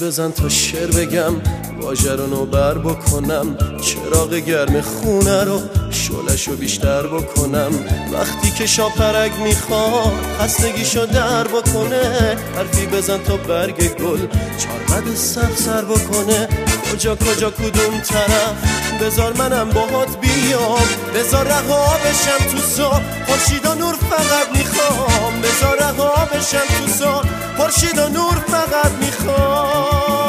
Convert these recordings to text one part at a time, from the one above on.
بزن تا شعر بگم، واژه رو نوبر بکنم، چراغ گرم خونه رو شعله‌شو بیشتر بکنم. وقتی که شاپرک میخواد خستگیشو در بکنه، حرفی بزن تا برگ گل چارمد سر بکنه. کجا کدوم طرف بذار منم باهات بیام، بذار رها بشم تو سا خورشید و نور فقط میخوام، بذار رها بشم تو سا خورشید و نور فقط میخوام.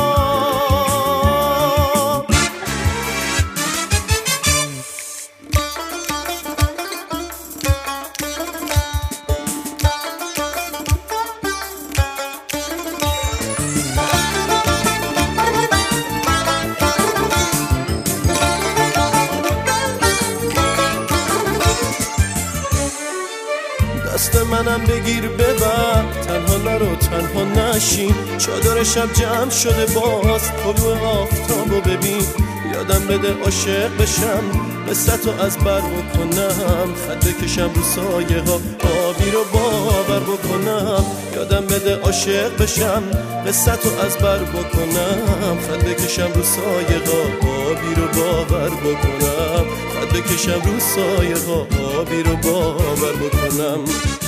دست منم بگیر ببر، تنها نرو تنها نشین، چادر شب جمع شده باز طلوع آفتابو ببین. یادم بده عاشق بشم، قصتو از بر بکنم، خط بکشم رو سایه ها آبی رو باور بکنم. یادم بده عاشق بشم، قصتو از بر بکنم، خط بکشم رو سایه ها آبی رو باور بکنم، خط بکشم رو سایه ها آبی رو باور بکنم.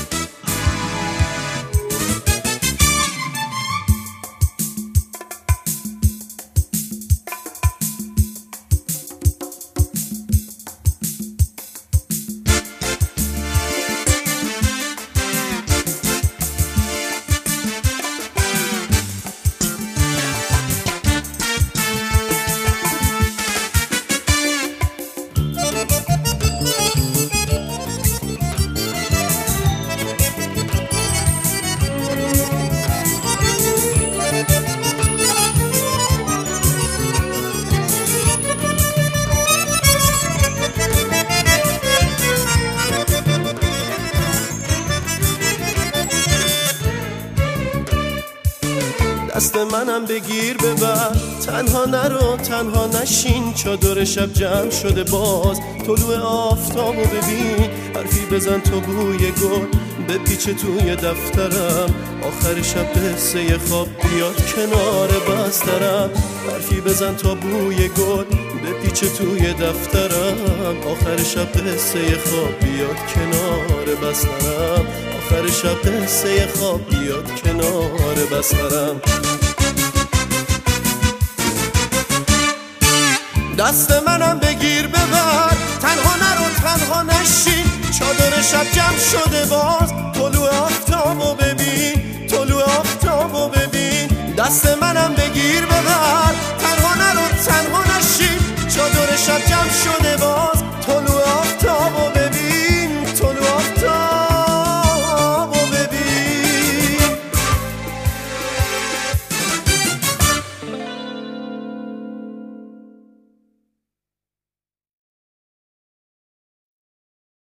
دست منم بگیر ببر، تنها نرو تنها نشین، چادر شب جمع شده باز طلوع آفتابو ببین. حرفی بزن تا بوی گل بپیچه توی دفترم، آخر شب قصه خواب بیاد کنار بسترم. حرفی بزن تا بوی گل بپیچه توی دفترم، آخر شب قصه خواب بیاد کنار بسترم، آخر شب قصه خواب بیاد کنار بسترم. دست منم بگیر ببر، تنها نرو تنها نشین، چادر شب جمع شده باز طلوع آفتابو ببین، طلوع آفتابو ببین. دست منم